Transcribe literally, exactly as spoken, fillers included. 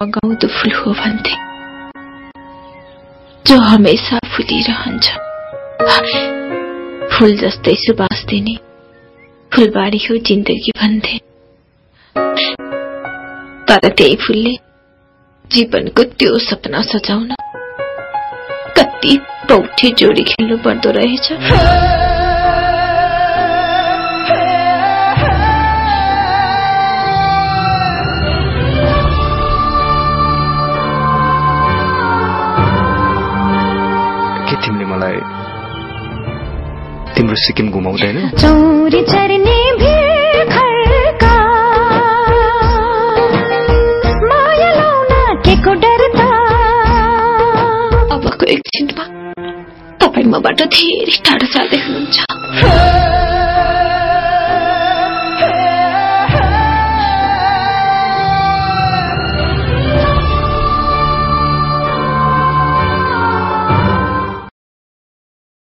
गाउँदो फूल हो भन्थे, जो हमेशा फुलिरहन्छ। फूल जस्तै सुबास दिने फूलबारी हो जिन्दगी भन्थे, तर त्यही फूलले जीवनको त्यो सपना सजाउन कति पौठे जोडी खेल्नु पर्दो रहेछ। के तिमीले मलाई तिम्रो सिक्किम घुमाउँदैन? चौरी चर्ने भिड खड्का माया लाउन केको डर त। अबको एकछिनमा तपाईँ मबाट धेरै टाढा जाँदै हुनुहुन्छ।